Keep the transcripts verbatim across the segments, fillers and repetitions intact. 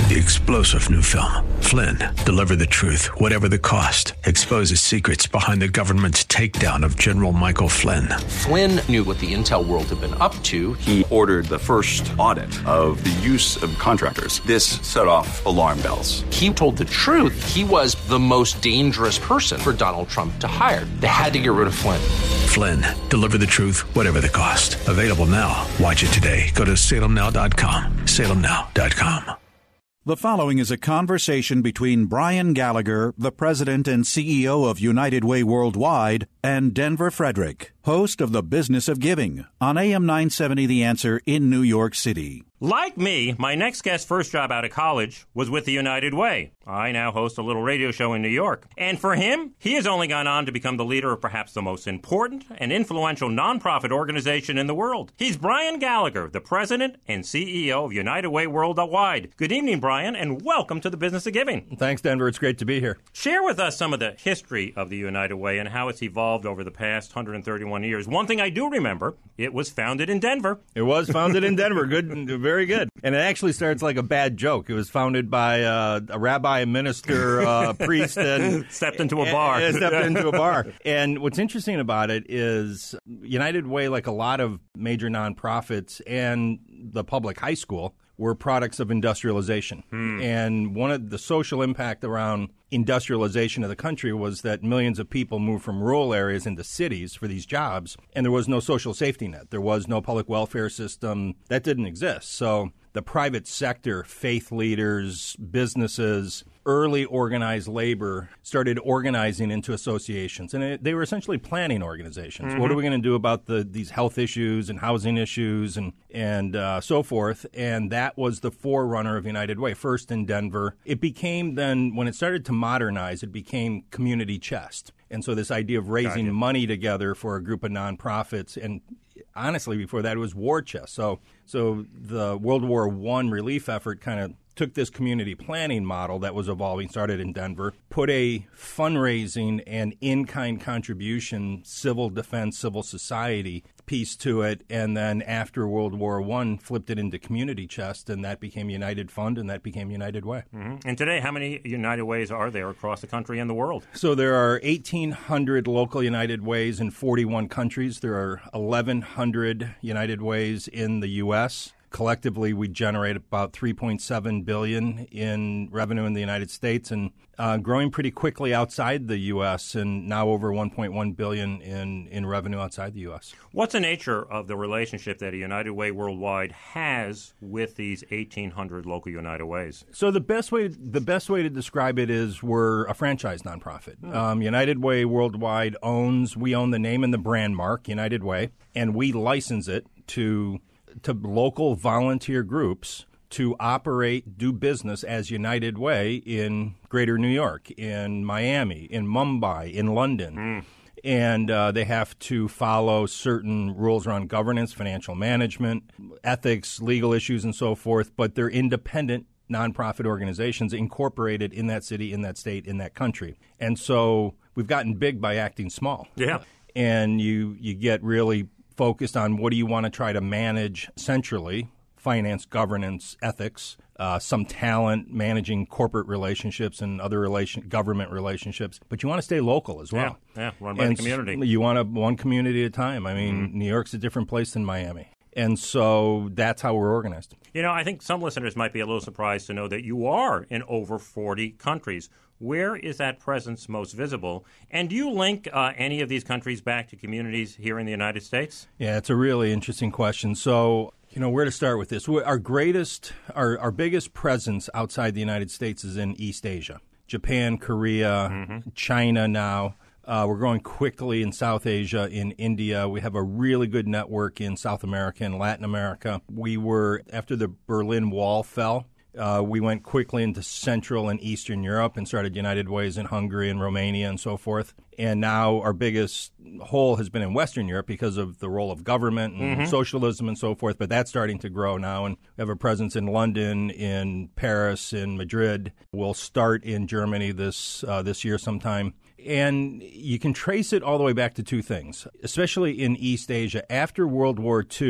The explosive new film, Flynn, deliver the truth, whatever the cost, exposes secrets behind the government's takedown of General Michael Flynn. Flynn knew what the intel world had been up to. He ordered the first audit of the use of contractors. This set off alarm bells. He told the truth. He was the most dangerous person for Donald Trump to hire. They had to get rid of Flynn. Flynn, deliver the truth, whatever the cost. Available now. Watch it today. Go to salem now dot com. salem now dot com. The following is a conversation between Brian Gallagher, the president and C E O of United Way Worldwide, and Denver Frederick, host of The Business of Giving, on A M nine seventy The Answer in New York City. Like me, my next guest's first job out of college was with the United Way. I now host a little radio show in New York. And for him, he has only gone on to become the leader of perhaps the most important and influential nonprofit organization in the world. He's Brian Gallagher, the president and C E O of United Way Worldwide. Good evening, Brian, and welcome to The Business of Giving. Thanks, Denver. It's great to be here. Share with us some of the history of the United Way and how it's evolved over the past one hundred thirty-one years. One thing I do remember, it was founded in Denver. It was founded in Denver. Good, very good. And it actually starts like a bad joke. It was founded by uh, a rabbi, a minister, uh, a priest, and stepped into a bar. And, and stepped into a bar. And what's interesting about it is United Way, like a lot of major nonprofits and the public high school, were products of industrialization. Hmm. And one of the social impact around industrialization of the country was that millions of people moved from rural areas into cities for these jobs, and there was no social safety net. There was no public welfare system. That didn't exist. So the private sector, faith leaders, businesses, early organized labor started organizing into associations. And it, they were essentially planning organizations. Mm-hmm. What are we going to do about the these health issues and housing issues and, and uh, so forth? And that was the forerunner of United Way, first in Denver. It became then, when it started to modernize, it became community chest. And so this idea of raising gotcha. money together for a group of nonprofits, and honestly, before that, it was war chest. So, so the World War One relief effort kind of took this community planning model that was evolving, started in Denver, put a fundraising and in-kind contribution, civil defense, civil society piece to it, and then after World War One, flipped it into community chest, and that became United Fund, and that became United Way. Mm-hmm. And today, how many United Ways are there across the country and the world? So there are eighteen hundred local United Ways in forty-one countries. There are eleven hundred United Ways in the U S Collectively, we generate about three point seven billion dollars in revenue in the United States, and uh, growing pretty quickly outside the U S, and now over one point one billion dollars in, in revenue outside the U S. What's the nature of the relationship that a United Way Worldwide has with these eighteen hundred local United Ways? So the best way the best way to describe it is we're a franchise nonprofit. Hmm. Um, United Way Worldwide owns, we own the name and the brand mark, United Way, and we license it to to local volunteer groups to operate, do business as United Way in Greater New York, in Miami, in Mumbai, in London. Mm. And uh, they have to follow certain rules around governance, financial management, ethics, legal issues, and so forth, but they're independent nonprofit organizations incorporated in that city, in that state, in that country. And so we've gotten big by acting small. Yeah. And you you get really focused on what do you want to try to manage centrally, finance, governance, ethics, uh, some talent, managing corporate relationships and other relation, government relationships. But you want to stay local as well. Yeah, yeah, run by and the community. You want to one community at a time. I mean, mm-hmm. New York's a different place than Miami. And so that's how we're organized. You know, I think some listeners might be a little surprised to know that you are in over forty countries. Where is that presence most visible? And do you link uh, any of these countries back to communities here in the United States? Yeah, it's a really interesting question. So, you know, where to start with this? Our greatest, our, our biggest presence outside the United States is in East Asia. Japan, Korea, mm-hmm. China now. Uh, we're growing quickly in South Asia, in India. We have a really good network in South America and Latin America. We were, after the Berlin Wall fell, Uh, we went quickly into Central and Eastern Europe and started United Ways in Hungary and Romania and so forth. And now our biggest hole has been in Western Europe because of the role of government and mm-hmm. socialism and so forth. But that's starting to grow now. And we have a presence in London, in Paris, in Madrid. We'll start in Germany this uh, this year sometime. And you can trace it all the way back to two things, especially in East Asia. After World War Two,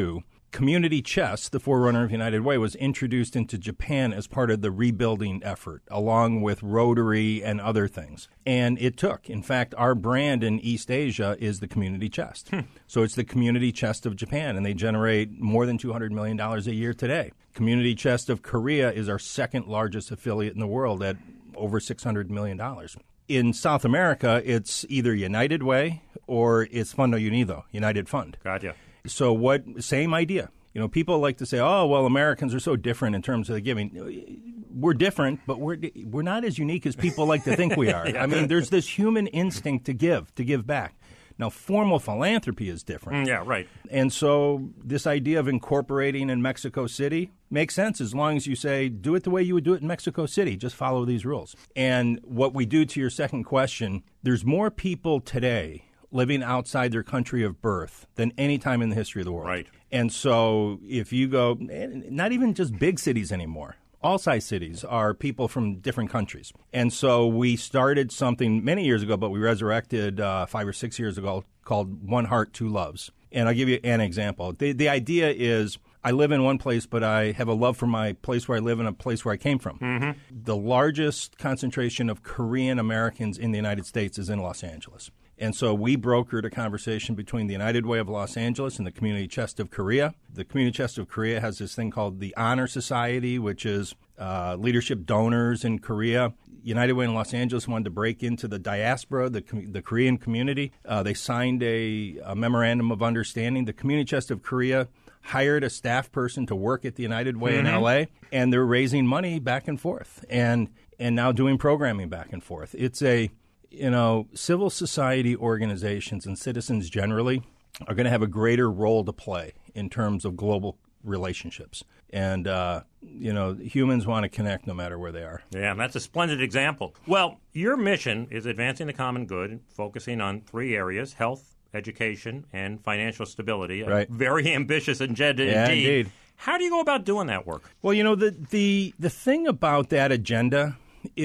Community Chest, the forerunner of United Way, was introduced into Japan as part of the rebuilding effort, along with Rotary and other things. And it took. In fact, our brand in East Asia is the Community Chest. Hmm. So it's the Community Chest of Japan, and they generate more than two hundred million dollars a year today. Community Chest of Korea is our second largest affiliate in the world at over six hundred million dollars. In South America, it's either United Way or it's Fundo Unido, United Fund. Gotcha. So what? Same idea. You know, people like to say, "Oh, well, Americans are so different in terms of the giving." We're different, but we're we're not as unique as people like to think we are. I mean, there's this human instinct to give, to give back. Now, formal philanthropy is different. Mm, yeah, right. And so this idea of incorporating in Mexico City makes sense as long as you say, do it the way you would do it in Mexico City. Just follow these rules. And what we do, to your second question, there's more people today living outside their country of birth than any time in the history of the world. Right. And so if you go, not even just big cities anymore, all size cities are people from different countries. And so we started something many years ago, but we resurrected uh, five or six years ago called One Heart, Two Loves. And I'll give you an example. The, the idea is I live in one place, but I have a love for my place where I live and a place where I came from. Mm-hmm. The largest concentration of Korean Americans in the United States is in Los Angeles. And so we brokered a conversation between the United Way of Los Angeles and the Community Chest of Korea. The Community Chest of Korea has this thing called the Honor Society, which is uh, leadership donors in Korea. United Way in Los Angeles wanted to break into the diaspora, the, the Korean community. Uh, they signed a, a memorandum of understanding. The Community Chest of Korea hired a staff person to work at the United Way mm-hmm. in L A, and they're raising money back and forth and and now doing programming back and forth. It's a You know, civil society organizations and citizens generally are going to have a greater role to play in terms of global relationships. And, uh, you know, humans want to connect no matter where they are. Yeah, and that's a splendid example. Well, your mission is advancing the common good, focusing on three areas: health, education, and financial stability. Right. A very ambitious agenda yeah, indeed. indeed. How do you go about doing that work? Well, you know, the, the, the thing about that agenda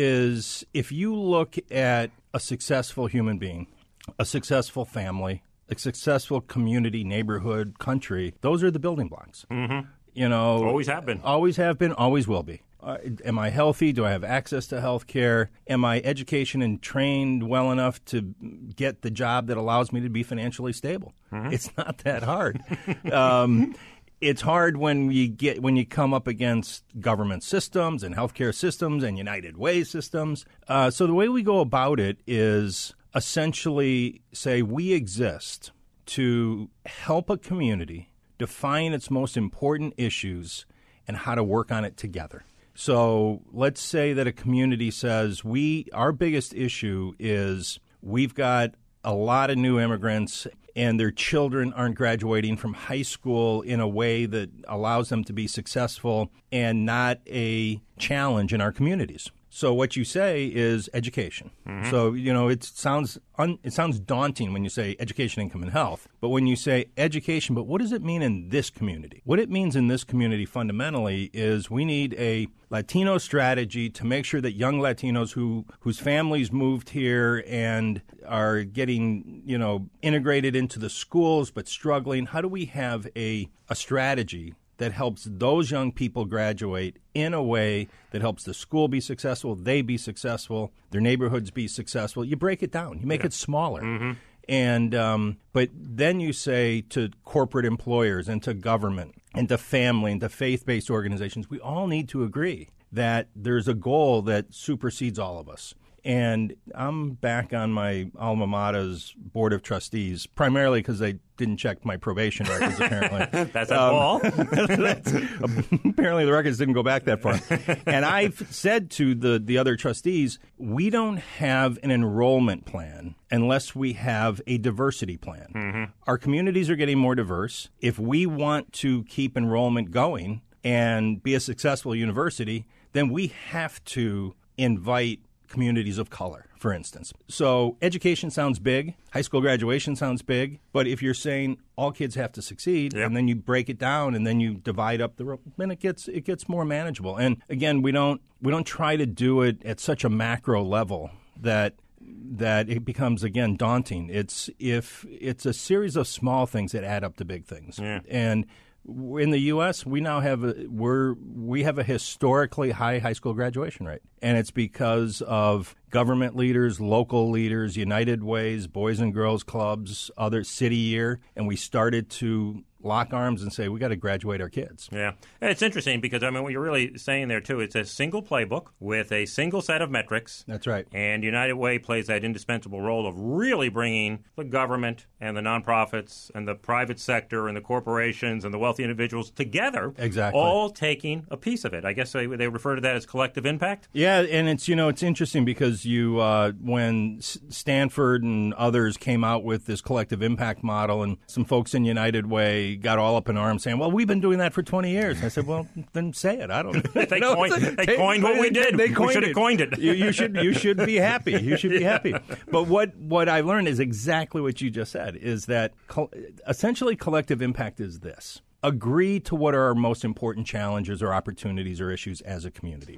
is if you look at a successful human being, a successful family, a successful community, neighborhood, country, those are the building blocks. Mm-hmm. You know, always have been. Always have been, always will be. Uh, am I healthy? Do I have access to health care? Am I educated and trained well enough to get the job that allows me to be financially stable? Mm-hmm. It's not that hard. um, It's hard when you get when you come up against government systems and healthcare systems and United Way systems. Uh, so the way we go about it is essentially say we exist to help a community define its most important issues and how to work on it together. So let's say that a community says we our biggest issue is we've got a lot of new immigrants and their children aren't graduating from high school in a way that allows them to be successful and not a challenge in our communities. So what you say is education. Mm-hmm. So, you know, it sounds un, it sounds daunting when you say education, income, and health. But when you say education, but what does it mean in this community? What it means in this community fundamentally is we need a Latino strategy to make sure that young Latinos who whose families moved here and are getting, you know, integrated into the schools but struggling, how do we have a, a strategy that helps those young people graduate in a way that helps the school be successful, they be successful, their neighborhoods be successful? You break it down. You make yeah. it smaller. Mm-hmm. And um, but then you say to corporate employers and to government and to family and to faith-based organizations, we all need to agree that there's a goal that supersedes all of us. And I'm back on my alma mater's board of trustees, primarily because they didn't check my probation records, apparently. That's a ball. Um, that's, apparently the records didn't go back that far. And I've said to the, the other trustees, we don't have an enrollment plan unless we have a diversity plan. Mm-hmm. Our communities are getting more diverse. If we want to keep enrollment going and be a successful university, then we have to invite communities of color, for instance. So education sounds big. High school graduation sounds big. But if you're saying all kids have to succeed, yep. and then you break it down and then you divide up the rope, then it gets it gets more manageable. And again, we don't we don't try to do it at such a macro level that that it becomes, again, daunting. It's if it's a series of small things that add up to big things. Yeah. And In the U S, we now have a, we're we have a historically high high school graduation rate, and it's because of government leaders, local leaders, United Ways, Boys and Girls Clubs, other City Year, and we started to lock arms and say, we got to graduate our kids. Yeah. It's interesting because, I mean, what you're really saying there, too, it's a single playbook with a single set of metrics. That's right. And United Way plays that indispensable role of really bringing the government and the nonprofits and the private sector and the corporations and the wealthy individuals together. Exactly. All taking a piece of it. I guess they, they refer to that as collective impact. Yeah, and it's, you know, it's interesting because you, uh, when S- Stanford and others came out with this collective impact model, and some folks in United Way got all up in arms saying, well, we've been doing that for twenty years. I said, well, then say it. I don't know. they, no, coined, they, they coined what we did. They coined we should have it. coined it. you, you, should, you should be happy. You should be happy. But what, what I learned is exactly what you just said, is that co- essentially collective impact is this. Agree to what are our most important challenges or opportunities or issues as a community.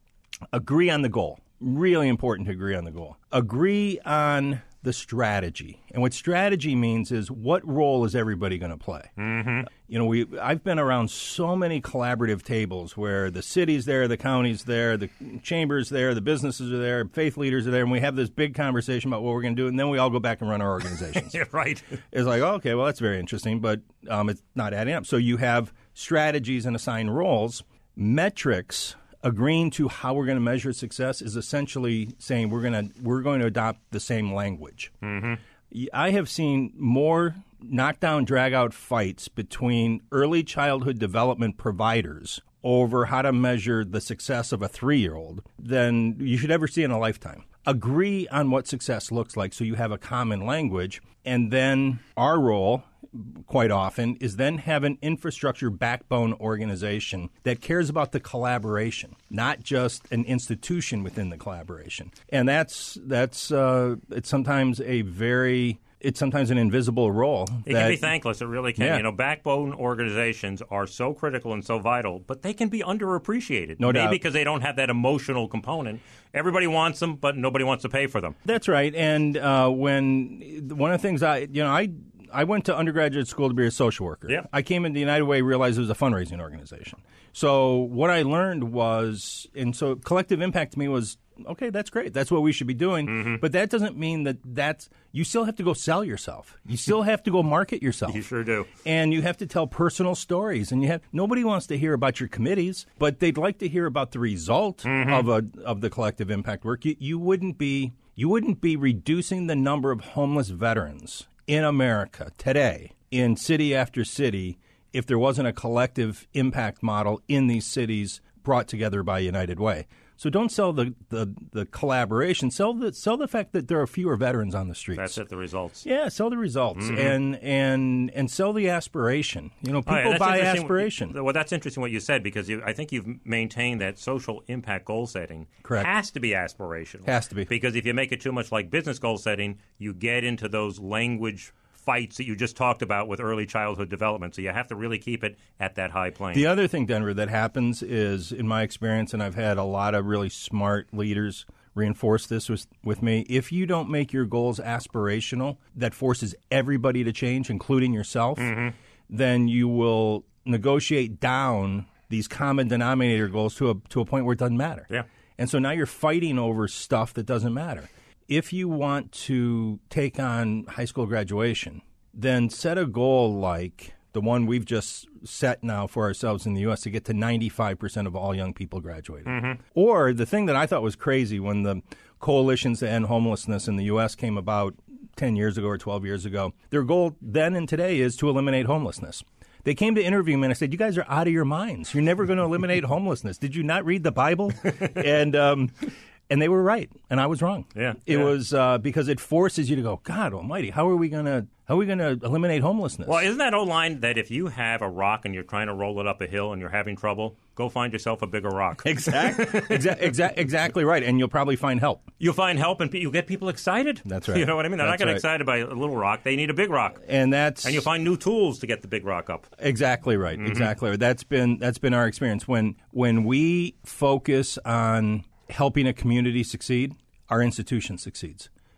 Agree on the goal. Really important to agree on the goal. Agree on the strategy. And what strategy means is, what role is everybody going to play? Mm-hmm. You know, we I've been around so many collaborative tables where the city's there, the county's there, the chamber's there, the businesses are there, faith leaders are there, and we have this big conversation about what we're going to do, and then we all go back and run our organizations. Yeah, right. It's like, okay, well, that's very interesting, but um, it's not adding up. So you have strategies and assigned roles. Metrics, agreeing to how we're going to measure success, is essentially saying we're going to we're going to adopt the same language. Mm-hmm. I have seen more knockdown, drag-out fights between early childhood development providers over how to measure the success of a three-year-old than you should ever see in a lifetime. Agree on what success looks like so you have a common language, and then our role quite often is then have an infrastructure backbone organization that cares about the collaboration, not just an institution within the collaboration. And that's that's uh, it's sometimes a very it's sometimes an invisible role. It that, can be thankless. It really can. Yeah. You know, backbone organizations are so critical and so vital, but they can be underappreciated. No Maybe doubt. because they don't have that emotional component. Everybody wants them, but nobody wants to pay for them. That's right. And uh, when one of the things I, you know, I I went to undergraduate school to be a social worker. Yeah. I came into United Way, realized it was a fundraising organization. So what I learned was, and so collective impact to me was, okay, that's great. That's what we should be doing. Mm-hmm. But that doesn't mean that that's, you still have to go sell yourself. You still have to go market yourself. You sure do. And you have to tell personal stories. And you have, nobody wants to hear about your committees, but they'd like to hear about the result mm-hmm. of a of the collective impact work. You, you wouldn't be you wouldn't be reducing the number of homeless veterans in America today, in city after city, if there wasn't a collective impact model in these cities brought together by United Way. So don't sell the, the, the collaboration. Sell the sell the fact that there are fewer veterans on the streets. That's it, the results. Yeah, sell the results Mm-hmm. and and and sell the aspiration. You know, people Oh, yeah, buy interesting. aspiration. Well, that's interesting what you said, because you, I think you've maintained that social impact goal setting Correct. has to be aspirational. Has to be. Because if you make it too much like business goal setting, you get into those language fights that you just talked about with early childhood development. So you have to really keep it at that high plane. The other thing, Denver, that happens is, in my experience, and I've had a lot of really smart leaders reinforce this with, with me, if you don't make your goals aspirational, that forces everybody to change, including yourself, mm-hmm. then you will negotiate down these common denominator goals to a to a point where it doesn't matter. Yeah. And so now you're fighting over stuff that doesn't matter. If you want to take on high school graduation, then set a goal like the one we've just set now for ourselves in the U S to get to ninety-five percent of all young people graduating. Mm-hmm. Or the thing that I thought was crazy when the coalitions to end homelessness in the U S came about ten years ago or twelve years ago, their goal then and today is to eliminate homelessness. They came to interview me and I said, you guys are out of your minds. You're never going to eliminate homelessness. Did you not read the Bible? and um, and they were right, and I was wrong. Yeah, it yeah. was uh, because it forces you to go, God Almighty, how are we going to how are we going to eliminate homelessness? Well, isn't that old line that if you have a rock and you're trying to roll it up a hill and you're having trouble, go find yourself a bigger rock. Exactly, exa- exa- exactly right, and you'll probably find help. You'll find help, and pe- you'll get people excited. That's right. You know what I mean? They're That's not getting right. excited by a little rock. They need a big rock. And that's And you'll find new tools to get the big rock up. Exactly right. Mm-hmm. Exactly right. That's been that's been our experience. When when we focus on helping a community succeed, our institution succeeds.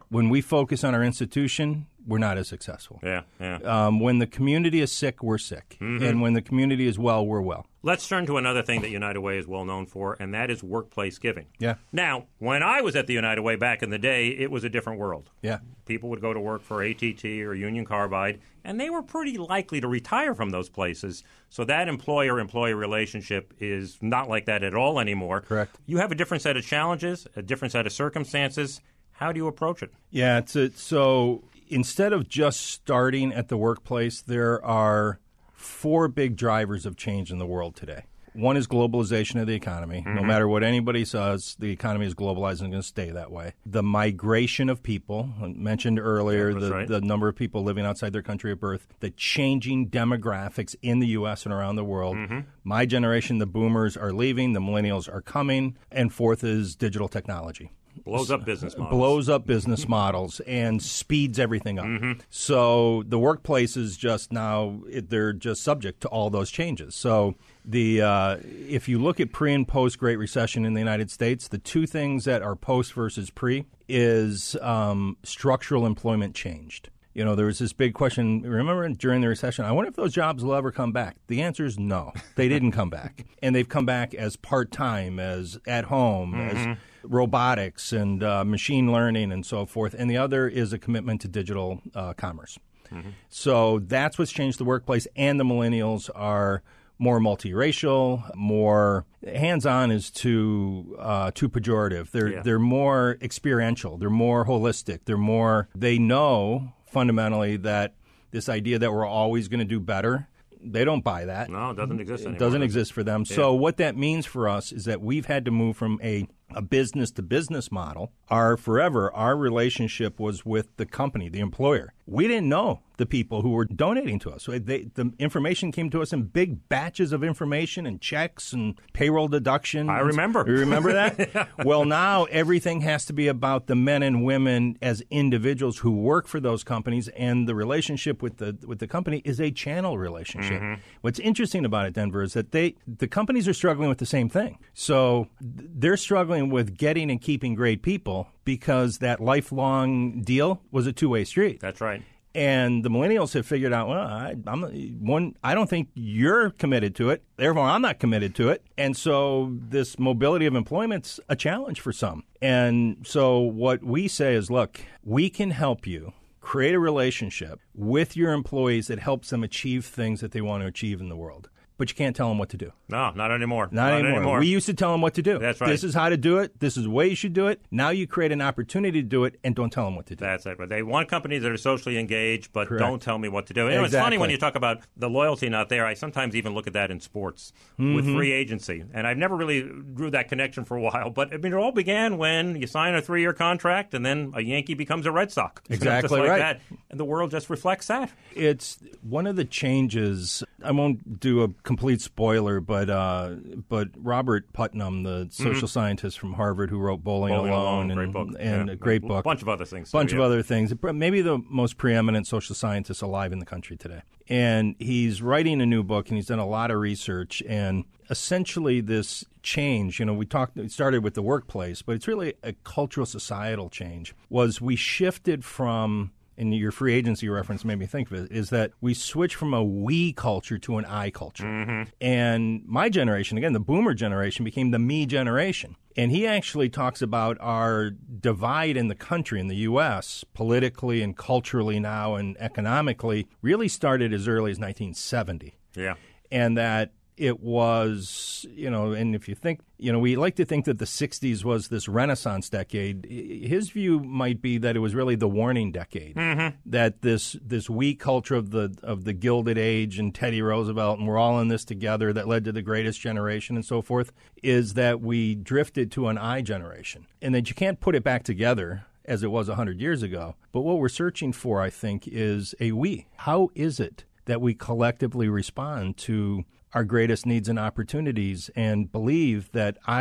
When we focus on our institution, we're not as successful. Yeah, yeah. Um, when the community is sick, we're sick. Mm-hmm. And when the community is well, we're well. Let's turn to another thing that United Way is well known for, and that is workplace giving. Yeah. Now, when I was at the United Way back in the day, it was a different world. Yeah. People would go to work for A T T or Union Carbide, and they were pretty likely to retire from those places. So that employer-employee relationship is not like that at all anymore. Correct. You have a different set of challenges, a different set of circumstances. How do you approach it? Yeah, it's a, so instead of just starting at the workplace, there are four big drivers of change in the world today. One is globalization of the economy. Mm-hmm. No matter what anybody says, the economy is globalized and going to stay that way. The migration of people, I mentioned earlier, yeah, the, right. the number of people living outside their country at birth, the changing demographics in the U S and around the world. Mm-hmm. My generation, the boomers, are leaving, the millennials are coming, and fourth is digital technology. Blows up business models. Blows up business models and speeds everything up. Mm-hmm. So the workplace is just now, it, they're just subject to all those changes. So the uh, if you look at pre and post Great Recession in the United States, the two things that are post versus pre is um, structural employment changed. You know, there was this big question, remember during the recession, I wonder if those jobs will ever come back. The answer is no. They didn't come back. And they've come back as part-time, as at home, mm-hmm. as robotics and uh, machine learning and so forth. And the other is a commitment to digital uh, commerce. Mm-hmm. So that's what's changed the workplace. And the millennials are more multiracial, more hands-on is too uh, too pejorative. They're yeah. they're more experiential. They're more holistic. They're more, they know fundamentally that this idea that we're always going to do better, they don't buy that. No, it doesn't exist anymore. It doesn't exist for them. Yeah. So what that means for us is that we've had to move from a, a business-to-business model. Our forever, our relationship was with the company, the employer. We didn't know the people who were donating to us. So they, the information came to us in big batches of information and checks and payroll deduction. I remember. You remember that? Yeah. Well, now everything has to be about the men and women as individuals who work for those companies, and the relationship with the with the company is a channel relationship. Mm-hmm. What's interesting about it, Denver, is that they the companies are struggling with the same thing. So they're struggling with getting and keeping great people because that lifelong deal was a two-way street. That's right. And the millennials have figured out, well, I, I'm one. I don't think you're committed to it. Therefore, I'm not committed to it. And so this mobility of employment's a challenge for some. And so what we say is, look, we can help you create a relationship with your employees that helps them achieve things that they want to achieve in the world. But you can't tell them what to do. No, not anymore. Not, not anymore. anymore. We used to tell them what to do. That's right. This is how to do it. This is the way you should do it. Now you create an opportunity to do it and don't tell them what to do. That's it. They want companies that are socially engaged, but Correct. Don't tell me what to do. You know, exactly. It's funny when you talk about the loyalty not there. I sometimes even look at that in sports mm-hmm. with free agency. And I've never really drew that connection for a while. But I mean, it all began when you sign a three-year contract and then a Yankee becomes a Red Sox. Exactly just like right. that. And the world just reflects that. It's one of the changes. I won't do a complete spoiler. But uh, but Robert Putnam, the social mm-hmm. scientist from Harvard who wrote Bowling, Bowling Alone, Alone, and, great book. and yeah. a great a book. A bunch of other things. A bunch too, of yeah. other things. Maybe the most preeminent social scientist alive in the country today. And he's writing a new book, and he's done a lot of research. And essentially this change, you know, we talked, we started with the workplace, but it's really a cultural societal change, was we shifted from, and your free agency reference made me think of it, is that we switched from a we culture to an I culture. Mm-hmm. And my generation, again, the boomer generation, became the me generation. And he actually talks about our divide in the country, in the U S, politically and culturally now and economically, really started as early as nineteen seventy. Yeah. And that it was, you know, and if you think, you know, we like to think that the sixties was this Renaissance decade. His view might be that it was really the warning decade, mm-hmm. that this this we culture of the of the Gilded Age and Teddy Roosevelt, and we're all in this together, that led to the greatest generation and so forth, is that we drifted to an I generation, and that you can't put it back together as it was one hundred years ago. But what we're searching for, I think, is a we. How is it that we collectively respond to our greatest needs and opportunities and believe that I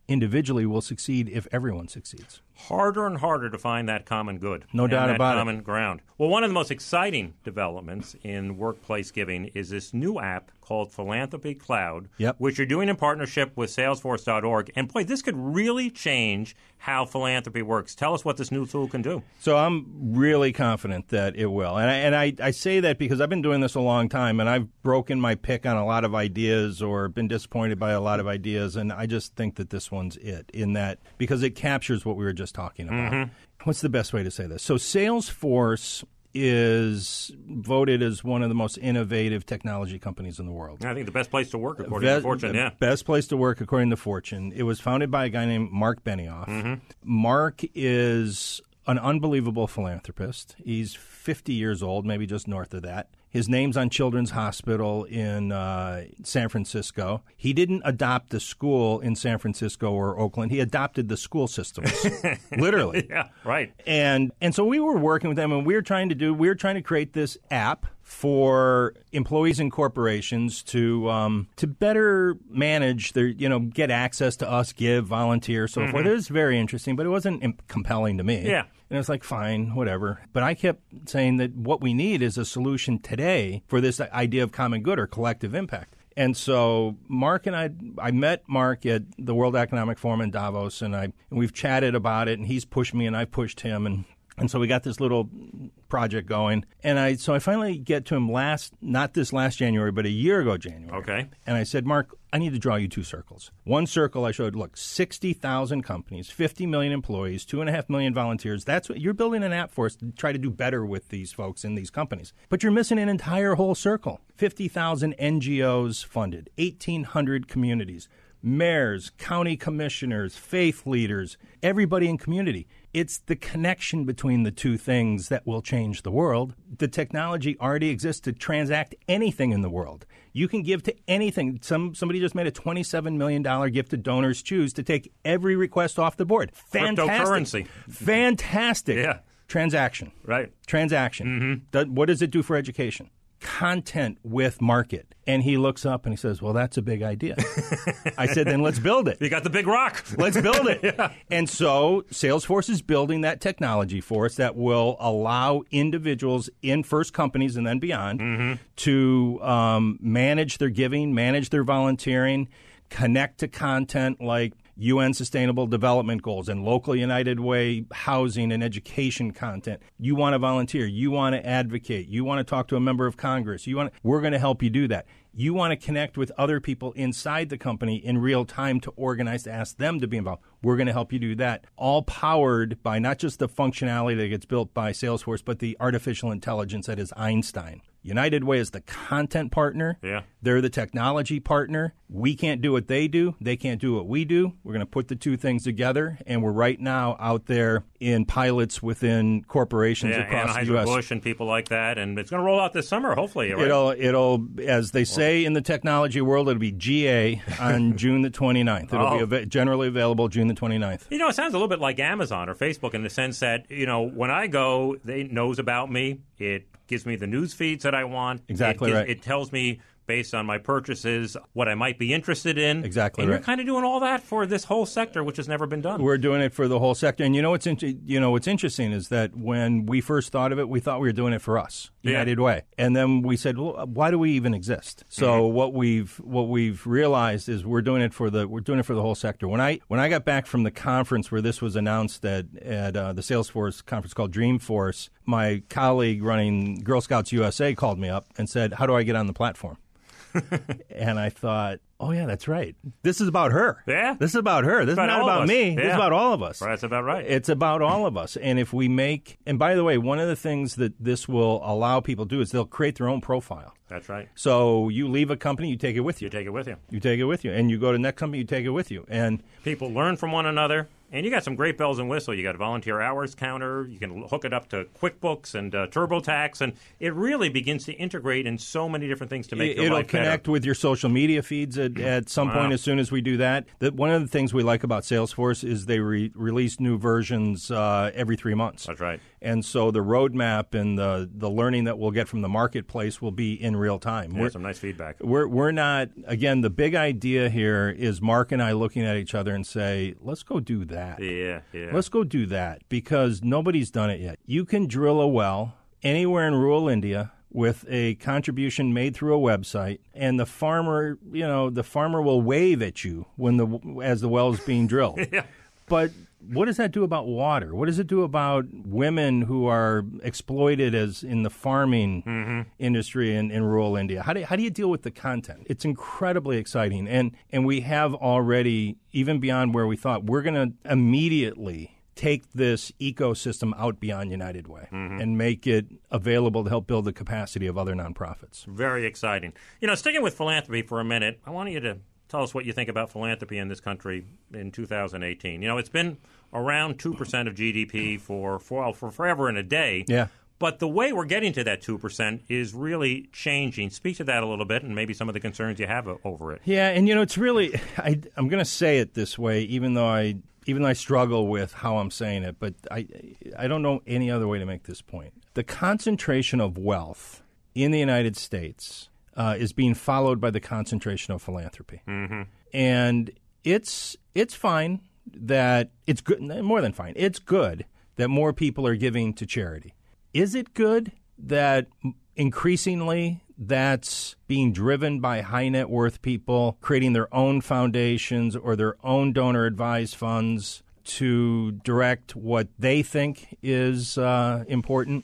individually will succeed if everyone succeeds. Harder and harder to find that common good. No and doubt that about it. common ground. Well, one of the most exciting developments in workplace giving is this new app called Philanthropy Cloud, Yep. which you're doing in partnership with Salesforce dot org. And, boy, this could really change how philanthropy works. Tell us what this new tool can do. So I'm really confident that it will. And I, and I, I say that because I've been doing this a long time, and I've broken my pick on a lot of ideas or been disappointed by a lot of ideas, and I just think that this one's it in that because it captures what we were just talking about. Mm-hmm. What's the best way to say this? So Salesforce is voted as one of the most innovative technology companies in the world. I think the best place to work, according Be- to Fortune, yeah. Best place to work, according to Fortune. It was founded by a guy named Mark Benioff. Mm-hmm. Mark is an unbelievable philanthropist. He's fifty years old, maybe just north of that. His name's on Children's Hospital in uh, San Francisco. He didn't adopt the school in San Francisco or Oakland. He adopted the school systems, literally. Yeah, right. And and so we were working with them, and we were trying to do we were trying to create this app for employees and corporations to um, to better manage their, you know, get access to us, give, volunteer, so mm-hmm. forth. It was very interesting, but it wasn't imp- compelling to me. Yeah. And it's like, fine, whatever. But I kept saying that what we need is a solution today for this idea of common good or collective impact. And so Mark and I, I met Mark at the World Economic Forum in Davos, and I and we've chatted about it, and he's pushed me, and I've pushed him, and and so we got this little project going. And I so I finally get to him last, not this last January, but a year ago January. Okay. And I said, Mark, I need to draw you two circles. One circle I showed, look, sixty thousand companies, fifty million employees, two point five million volunteers. That's what you're building an app for us to try to do better with these folks in these companies. But you're missing an entire whole circle. fifty thousand N G Os funded, eighteen hundred communities, mayors, county commissioners, faith leaders, everybody in community. It's the connection between the two things that will change the world. The technology already exists to transact anything in the world. You can give to anything. Some Somebody just made a twenty-seven million dollars gift to Donors Choose to take every request off the board. Fantastic. Cryptocurrency. Fantastic. Yeah. Transaction. Right. Transaction. Mm-hmm. That, what does it do for education? Content with market. And he looks up and he says, well, that's a big idea. I said, then let's build it. You got the big rock. Let's build it. Yeah. And so Salesforce is building that technology for us that will allow individuals in first companies and then beyond mm-hmm. to um, manage their giving, manage their volunteering, connect to content like U N Sustainable Development Goals and local United Way housing and education content. You want to volunteer. You want to advocate. You want to talk to a member of Congress. You want to, we're going to help you do that. You want to connect with other people inside the company in real time to organize, to ask them to be involved. We're going to help you do that. All powered by not just the functionality that gets built by Salesforce, but the artificial intelligence that is Einstein. United Way is the content partner. Yeah. They're the technology partner. We can't do what they do. They can't do what we do. We're going to put the two things together, and we're right now out there in pilots within corporations yeah, across the U S. Anheuser-Busch and people like that, and it's going to roll out this summer, hopefully. Right? It'll, it'll, as they say in the technology world, it'll be G A on June the twenty-ninth. It'll oh. be av- generally available June the twenty-ninth. You know, it sounds a little bit like Amazon or Facebook in the sense that, you know, when I go, they knows about me. It gives me the news feeds that I want. Exactly it gives, right. It tells me, based on my purchases, what I might be interested in. Exactly and right. you're kind of doing all that for this whole sector, which has never been done. We're doing it for the whole sector. And you know what's in- you know what's interesting is that when we first thought of it, we thought we were doing it for us, United yeah. Way. And then we said, well, why do we even exist? So mm-hmm. what we've what we've realized is we're doing it for the we're doing it for the whole sector. When I when I got back from the conference where this was announced at at uh, the Salesforce conference called Dreamforce, my colleague running Girl Scouts U S A called me up and said, how do I get on the platform? And I thought, oh, yeah, that's right. This is about her. Yeah. This is about her. This about is not about me. Yeah. This is about all of us. Right, that's about right. It's about all of us. And if we make, and by the way, one of the things that this will allow people to do is they'll create their own profile. That's right. So you leave a company, you take it with you. You take it with you. You take it with you. And you go to the next company, you take it with you. And people learn from one another. And you got some great bells and whistles. You got a volunteer hours counter. You can hook it up to QuickBooks and uh, TurboTax, and it really begins to integrate in so many different things to make it, your it'll life better. It'll connect with your social media feeds at, at some Wow. point as soon as we do that. That one of the things we like about Salesforce is they re- release new versions uh, every three months. That's right. And so the roadmap and the, the learning that we'll get from the marketplace will be in real time. Yeah, We're, some nice feedback. We're we're not, again, the big idea here is Mark and I looking at each other and say, let's go do that. Yeah, yeah. Let's go do that because nobody's done it yet. You can drill a well anywhere in rural India with a contribution made through a website, and the farmer, you know, the farmer will wave at you when the as the well is being drilled. Yeah. But what does that do about water? What does it do about women who are exploited as in the farming mm-hmm. industry in, in rural India? How do, how do you deal with the content? It's incredibly exciting. And, and we have already, even beyond where we thought, we're going to immediately take this ecosystem out beyond United Way mm-hmm. and make it available to help build the capacity of other nonprofits. Very exciting. You know, sticking with philanthropy for a minute, I want you to tell us what you think about philanthropy in this country in two thousand eighteen. You know, it's been around two percent of G D P for, for, for forever and a day. Yeah. But the way we're getting to that two percent is really changing. Speak to that a little bit and maybe some of the concerns you have over it. Yeah, and, you know, it's really I, – I'm going to say it this way, even though I even though I struggle with how I'm saying it, but I I don't know any other way to make this point. The concentration of wealth in the United States – Uh, is being followed by the concentration of philanthropy. Mm-hmm. And it's it's fine that it's good, more than fine. It's good that more people are giving to charity. Is it good that increasingly that's being driven by high net worth people creating their own foundations or their own donor advised funds to direct what they think is uh, important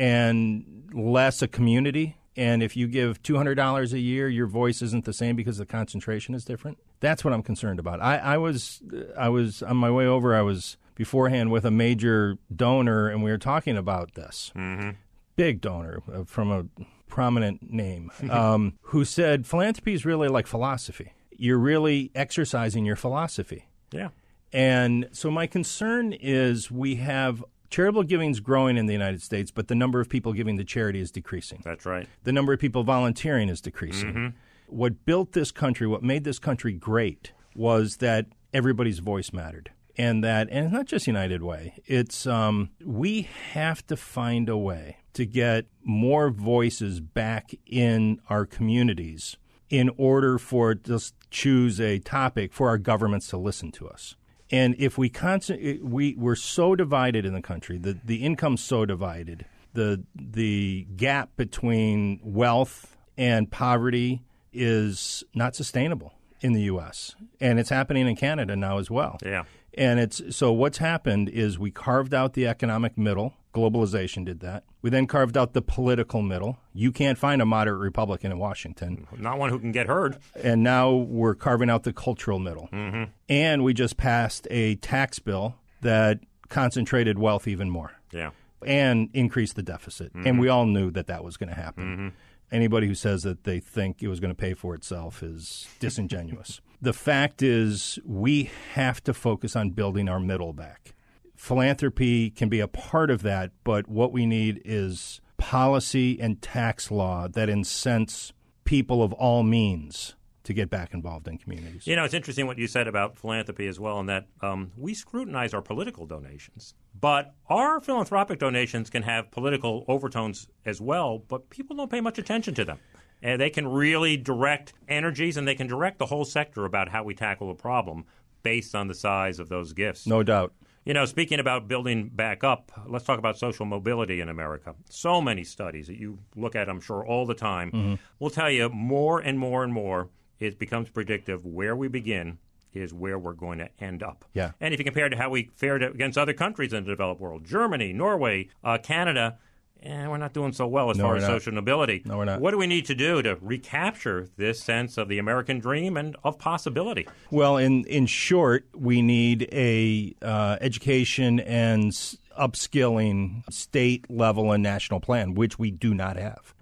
and less a community? And if you give two hundred dollars a year, your voice isn't the same because the concentration is different. That's what I'm concerned about. I, I was I was on my way over. I was beforehand with a major donor, and we were talking about this. Mm-hmm. Big donor uh, from a prominent name um, who said philanthropy is really like philosophy. You're really exercising your philosophy. Yeah. And so my concern is we have charitable giving is growing in the United States, but the number of people giving to charity is decreasing. That's right. The number of people volunteering is decreasing. Mm-hmm. What built this country, what made this country great, was that everybody's voice mattered. And that, and it's not just United Way, it's um, we have to find a way to get more voices back in our communities in order for just choose a topic for our governments to listen to us. And if we constant, we we're so divided in the country, the the income's so divided, the the gap between wealth and poverty is not sustainable in the U S and it's happening in Canada now as well. Yeah. And it's so what's happened is we carved out the economic middle. Globalization did that. We then carved out the political middle. You can't find a moderate Republican in Washington. Not one who can get heard. And now we're carving out the cultural middle. Mm-hmm. And we just passed a tax bill that concentrated wealth even more. Yeah. And increased the deficit. Mm-hmm. And we all knew that that was going to happen. Mm-hmm. Anybody who says that they think it was going to pay for itself is disingenuous. The fact is we have to focus on building our middle back. Philanthropy can be a part of that, but what we need is policy and tax law that incents people of all means to get back involved in communities. You know, it's interesting what you said about philanthropy as well, in that um, we scrutinize our political donations. But our philanthropic donations can have political overtones as well, but people don't pay much attention to them. And they can really direct energies, and they can direct the whole sector about how we tackle a problem based on the size of those gifts. No doubt. You know, speaking about building back up, let's talk about social mobility in America. So many studies that you look at, I'm sure, all the time, mm-hmm. will tell you more and more and more it becomes predictive where we begin is where we're going to end up. Yeah. And if you compare to how we fared against other countries in the developed world, Germany, Norway, uh, Canada, eh, we're not doing so well as no, far as not. social mobility. No, we're not. What do we need to do to recapture this sense of the American dream and of possibility? Well, in, in short, we need a uh, education and upskilling state level and national plan, which we do not have.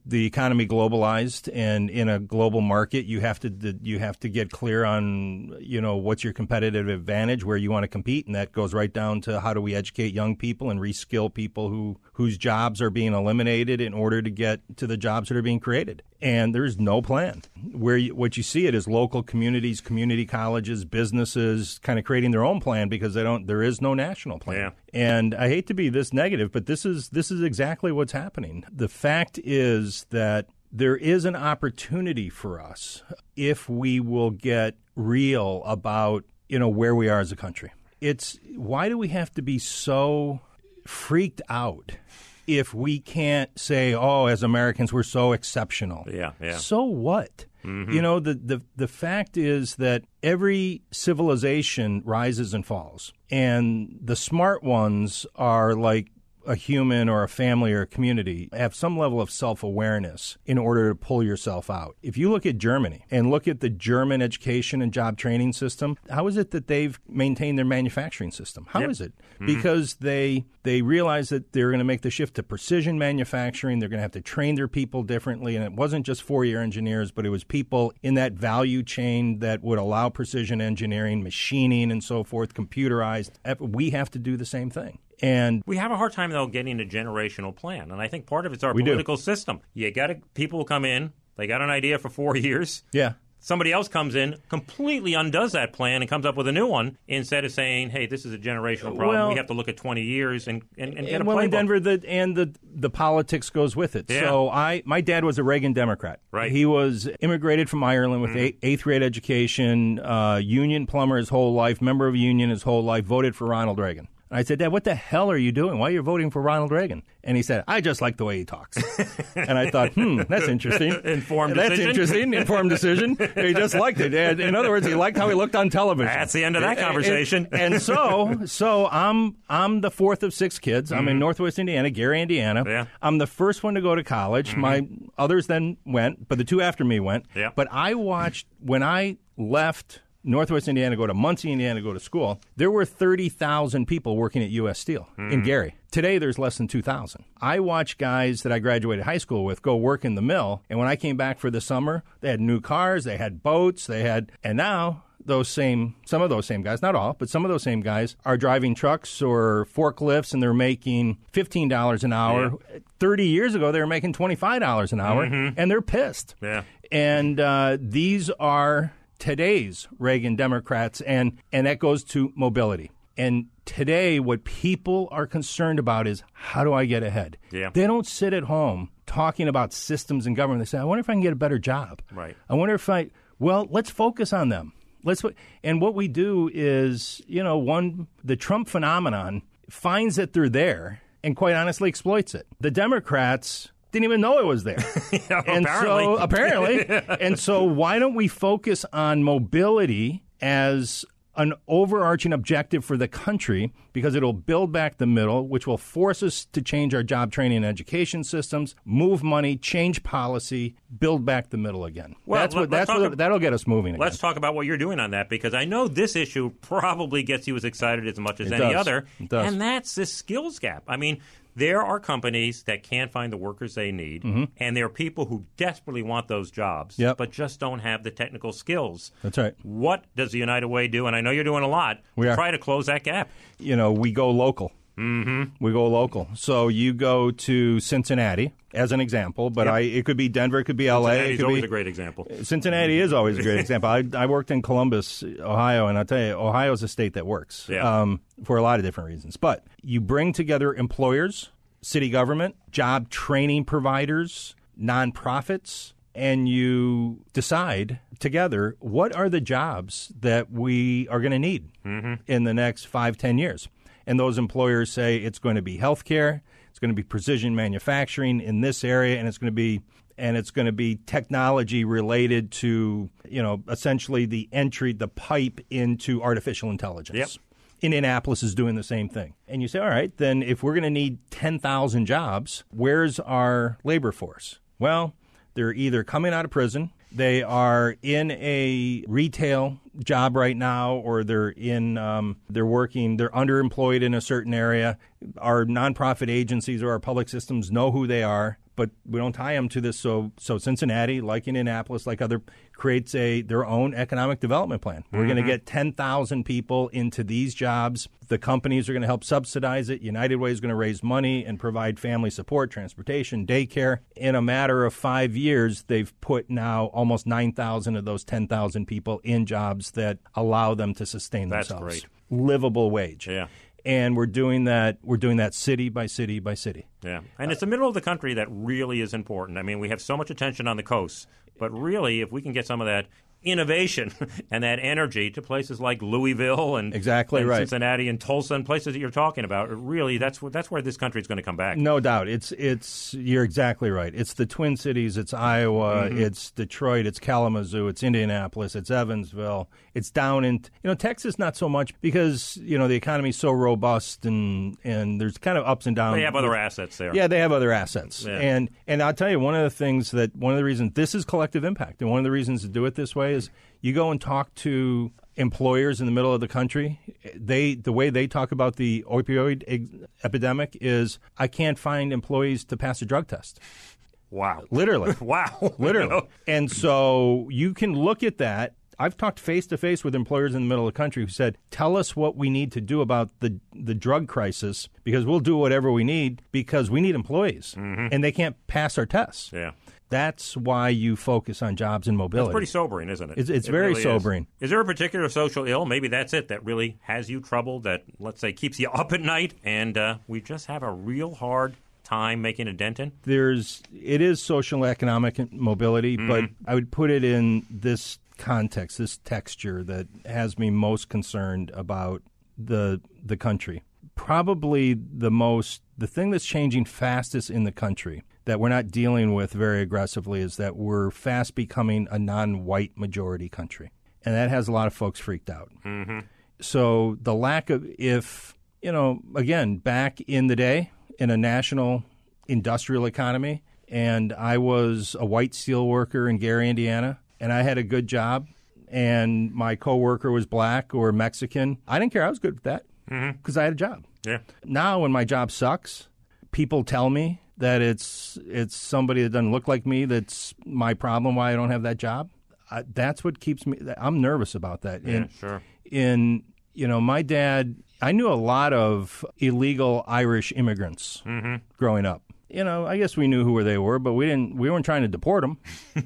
the economy globalized, and in a global market, you have to you have to get clear on, you know, what's your competitive advantage, where you want to compete, and that goes right down to how do we educate young people and reskill people who whose jobs are being eliminated in order to get to the jobs that are being created. And there's no plan. Where you, what you see it is local communities, community colleges, businesses kind of creating their own plan because they don't. There is no national plan. Yeah. And I hate to be this negative, but this is this is exactly what's happening. The fact is that there is an opportunity for us if we will get real about, you know, where we are as a country. It's why do we have to be so freaked out if we can't say, oh, as Americans, we're so exceptional? Yeah, yeah. So what? Mm-hmm. You know, the, the, the fact is that every civilization rises and falls. And the smart ones are like a human or a family or a community, have some level of self-awareness in order to pull yourself out. If you look at Germany and look at the German education and job training system, how is it that they've maintained their manufacturing system? How yep. is it? Mm-hmm. Because they they realize that they're going to make the shift to precision manufacturing. They're going to have to train their people differently. And it wasn't just four-year engineers, but it was people in that value chain that would allow precision engineering, machining, and so forth, computerized. We have to do the same thing. And we have a hard time, though, getting a generational plan. And I think part of it's our we political do. system. You got to, people come in, they got an idea for four years. Yeah. Somebody else comes in, completely undoes that plan and comes up with a new one instead of saying, hey, this is a generational problem. Well, we have to look at twenty years and, and, and get a well, playbook. in Denver, the, and the, the politics goes with it. Yeah. So I, my dad was a Reagan Democrat. Right. He was immigrated from Ireland with mm-hmm. eighth, eighth grade education, uh, union plumber his whole life, member of a union his whole life, voted for Ronald Reagan. And I said, Dad, what the hell are you doing? Why are you voting for Ronald Reagan? And he said, I just like the way he talks. And I thought, hmm, that's interesting. Informed that's decision. That's interesting. Informed decision. He just liked it. And in other words, he liked how he looked on television. That's the end of that conversation. And, and so so I'm I'm the fourth of six kids. I'm mm-hmm. in Northwest Indiana, Gary, Indiana. Yeah. I'm the first one to go to college. Mm-hmm. My others then went, but the two after me went. Yeah. But I watched, when I left Northwest Indiana, go to Muncie, Indiana, go to school, there were thirty thousand people working at U S Steel mm. in Gary. Today, there's less than two thousand. I watched guys that I graduated high school with go work in the mill, and when I came back for the summer, they had new cars, they had boats, they had, and now those same, some of those same guys, not all, but some of those same guys are driving trucks or forklifts, and they're making fifteen dollars an hour. Yeah. thirty years ago, they were making twenty-five dollars an hour, mm-hmm. and they're pissed. Yeah. And uh, these are today's Reagan Democrats, and, and that goes to mobility. And today, what people are concerned about is, how do I get ahead? Yeah. They don't sit at home talking about systems and government. They say, I wonder if I can get a better job. Right. I wonder if I, well, let's focus on them. Let's, and what we do is, you know, one, the Trump phenomenon finds that they're there and quite honestly exploits it. The Democrats didn't even know it was there. yeah, and apparently. so apparently. And so why don't we focus on mobility as an overarching objective for the country, because it'll build back the middle, which will force us to change our job training and education systems, move money, change policy, build back the middle again. Well, that's what that's what about, that'll get us moving again. Let's talk about what you're doing on that, because I know this issue probably gets you as excited as much as it any does. other. It does. And that's this skills gap. I mean, there are companies that can't find the workers they need, mm-hmm. and there are people who desperately want those jobs, yep. but just don't have the technical skills. That's right. What does the United Way do? And I know you're doing a lot we to are. try to close that gap. You know, we go local. Mm-hmm. We go local. So you go to Cincinnati, as an example, but yep. I it could be Denver, it could be L A. Cincinnati's it could always be, a great example. Cincinnati is always a great example. I, I worked in Columbus, Ohio, and I'll tell you, Ohio's a state that works yeah. um, for a lot of different reasons. But you bring together employers, city government, job training providers, nonprofits, and you decide together what are the jobs that we are going to need mm-hmm. in the next five, ten years. And those employers say it's going to be healthcare, it's going to be precision manufacturing in this area, and it's going to be and it's going to be technology related to, you know, essentially the entry, the pipe into artificial intelligence. Yep. Indianapolis is doing the same thing. And you say, all right, then if we're going to need ten thousand jobs, where's our labor force? Well, they're either coming out of prison, they are in a retail job right now, or they're in um, they're working, they're underemployed in a certain area. Our nonprofit agencies or our public systems know who they are, but we don't tie them to this. So so Cincinnati, like Indianapolis, like other, creates a their own economic development plan. We're mm-hmm. going to get ten thousand people into these jobs. The companies are going to help subsidize it. United Way is going to raise money and provide family support, transportation, daycare. In a matter of five years, they've put now almost nine thousand of those ten thousand people in jobs that allow them to sustain That's themselves. Great. Livable wage. Yeah. And we're doing that. We're doing that city by city by city. Yeah, and it's the middle of the country that really is important. I mean, we have so much attention on the coast, but really, if we can get some of that innovation and that energy to places like Louisville and, exactly and right. Cincinnati and Tulsa and places that you're talking about, really, that's where that's where this country is going to come back. No doubt. It's it's you're exactly right. It's the Twin Cities. It's Iowa. Mm-hmm. It's Detroit. It's Kalamazoo. It's Indianapolis. It's Evansville. It's down in you know Texas. Not so much because you know the economy is so robust and and there's kind of ups and downs. They have other assets there. Yeah, they have other assets. Yeah. And and I'll tell you one of the things that one of the reasons this is collective impact, and one of the reasons to do it this way is you go and talk to employers in the middle of the country. They the way they talk about the opioid ex- epidemic is I can't find employees to pass a drug test. Wow. Literally. Wow. Literally. And so you can look at that. I've talked face-to-face with employers in the middle of the country who said, tell us what we need to do about the the drug crisis because we'll do whatever we need because we need employees. Mm-hmm. And they can't pass our tests. Yeah. That's why you focus on jobs and mobility. It's pretty sobering, isn't it? It's, it's it very really sobering. Is. is there a particular social ill, maybe that's it, that really has you troubled, that, let's say, keeps you up at night, and uh, we just have a real hard time making a dent in? There's, it is social economic mobility, mm-hmm. but I would put it in this context, this texture that has me most concerned about the the country. Probably the most, the thing that's changing fastest in the country that we're not dealing with very aggressively is that we're fast becoming a non-white majority country. And that has a lot of folks freaked out. Mm-hmm. So the lack of, if, you know, again, back in the day in a national industrial economy, and I was a white steel worker in Gary, Indiana, and I had a good job, and my coworker was black or Mexican, I didn't care. I was good with that because mm-hmm. I had a job. Yeah. Now, when my job sucks, people tell me that it's it's somebody that doesn't look like me that's my problem why I don't have that job. Uh, that's what keeps me. I'm nervous about that. Yeah, in, sure. In you know, my dad. I knew a lot of illegal Irish immigrants mm-hmm. growing up. You know, I guess we knew who they were, but we didn't. We weren't trying to deport them.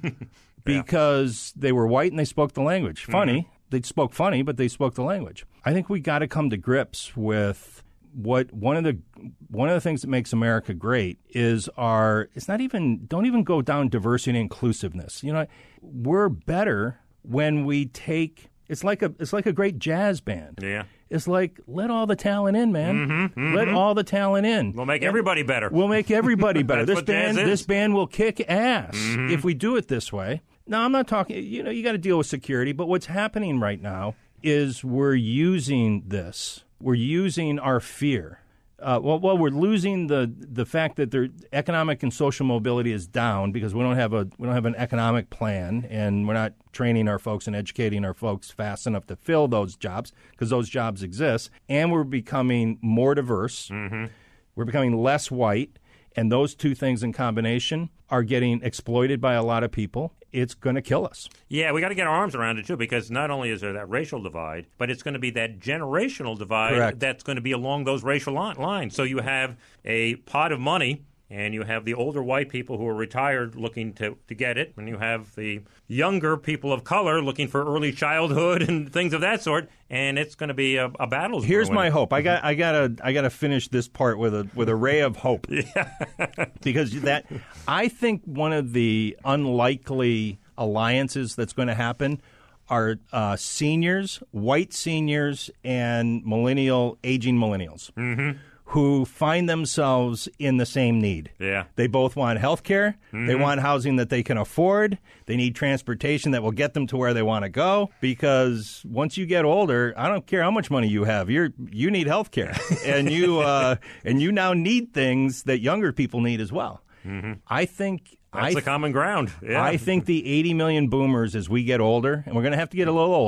Because they were white and they spoke the language. Funny. Mm-hmm. They spoke funny, but they spoke the language. I think we got to come to grips with what one of the one of the things that makes America great is our it's not even don't even go down diversity and inclusiveness. You know, we're better when we take it's like a it's like a great jazz band. Yeah. It's like, let all the talent in, man. Mm-hmm, mm-hmm. Let all the talent in. We'll make everybody better. We'll make everybody better. That's this what band jazz is. This band will kick ass mm-hmm. if we do it this way. Now, I'm not talking, you know, you got to deal with security, but what's happening right now is we're using this. We're using our fear. Uh, well, well, we're losing the the fact that their economic and social mobility is down because we don't have a we don't have an economic plan, and we're not training our folks and educating our folks fast enough to fill those jobs because those jobs exist, and we're becoming more diverse. Mm-hmm. We're becoming less white, and those two things in combination are getting exploited by a lot of people. It's going to kill us. Yeah, we got to get our arms around it, too, because not only is there that racial divide, but it's going to be that generational divide Correct. That's going to be along those racial li- lines. So you have a pot of money, and you have the older white people who are retired looking to, to get it, and you have the younger people of color looking for early childhood and things of that sort, and it's going to be a, a battle. Here's my hope. I got I got to I got to finish this part with a with a ray of hope. Yeah. Because that I think one of the unlikely alliances that's going to happen are uh, seniors, white seniors, and millennial aging millennials. Mm-hmm. Who find themselves in the same need. Yeah. They both want health care. Mm-hmm. They want housing that they can afford. They need transportation that will get them to where they want to go. Because once you get older, I don't care how much money you have, you're you need health care. and you uh, and you now need things that younger people need as well. Mm-hmm. I think That's I th- the common ground. Yeah. I think the eighty million boomers as we get older, and we're going to have to get a little older,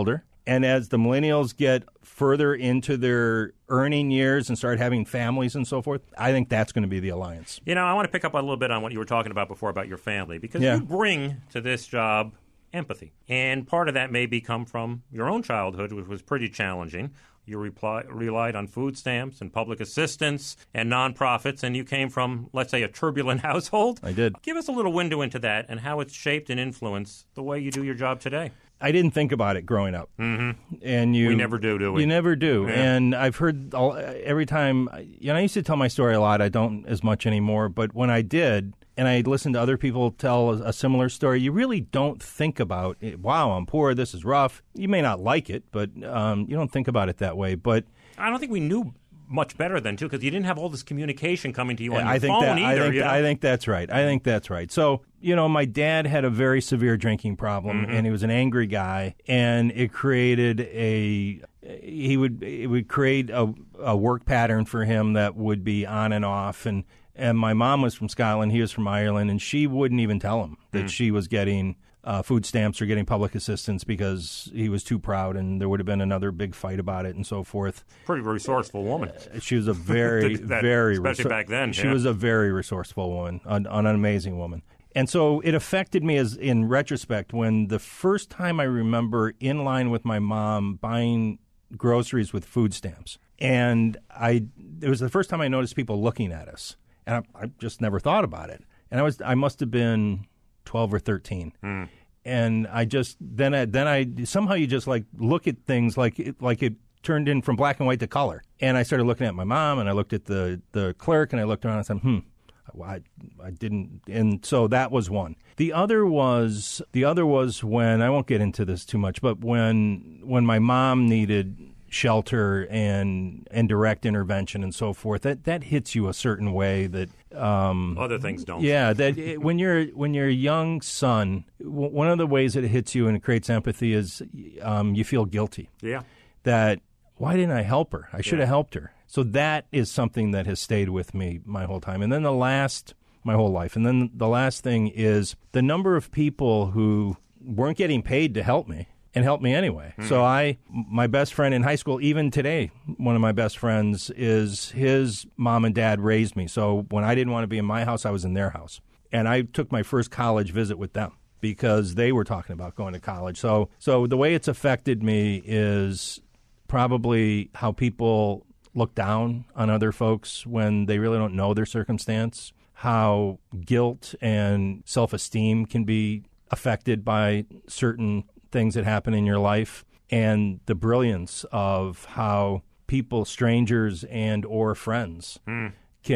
And as the millennials get further into their earning years and start having families and so forth, I think that's going to be the alliance. You know, I want to pick up a little bit on what you were talking about before about your family, because Yeah. you bring to this job empathy. And part of that maybe come from your own childhood, which was pretty challenging. You reply, relied on food stamps and public assistance and nonprofits, and you came from, let's say, a turbulent household. I did. Give us a little window into that and how it's shaped and influenced the way you do your job today. I didn't think about it growing up. Mm-hmm. And you, We never do, do we? You never do. Yeah. And I've heard all, every time, you know, I used to tell my story a lot. I don't as much anymore. But when I did, and I listened to other people tell a, a similar story, you really don't think about, wow, I'm poor, this is rough. You may not like it, but um, you don't think about it that way. But I don't think we knew much better then, too, because you didn't have all this communication coming to you on your I think phone that, either. I think, you know? I think that's right. I think that's right. So, you know, my dad had a very severe drinking problem, Mm-hmm. and he was an angry guy, and it created a he would it would create a, a work pattern for him that would be on and off. And and my mom was from Scotland, he was from Ireland, and she wouldn't even tell him that Mm. she was getting Uh, food stamps or getting public assistance because he was too proud, and there would have been another big fight about it and so forth. Pretty resourceful woman. She was a very, That- very especially resou- back then, She yeah. was a very resourceful woman, an, an amazing woman, and so it affected me as in retrospect when the first time I remember in line with my mom buying groceries with food stamps, and I it was the first time I noticed people looking at us, and I, I just never thought about it, and I was I must have been twelve or thirteen. Mm. And I just then I then I somehow you just like look at things like it, like it turned in from black and white to color. And I started looking at my mom, and I looked at the the clerk, and I looked around and I said, "Hmm, I, I didn't." And so that was one. The other was the other was when I won't get into this too much, but when when my mom needed shelter and and direct intervention and so forth, that that hits you a certain way that um, Other things don't. yeah, that it, when you're when you're a young son, w- one of the ways that it hits you and it creates empathy is um, you feel guilty. Yeah. That why didn't I help her? I should Yeah. have helped her. So that is something that has stayed with me my whole time. And then the last, my whole life. And then the last thing is the number of people who weren't getting paid to help me and helped me anyway. Mm-hmm. So I, my best friend in high school, even today, one of my best friends is his mom and dad raised me. So when I didn't want to be in my house, I was in their house. And I took my first college visit with them because they were talking about going to college. So, so the way it's affected me is probably how people look down on other folks when they really don't know their circumstance, how guilt and self-esteem can be affected by certain things that happen in your life, and the brilliance of how people, strangers and or friends, Mm.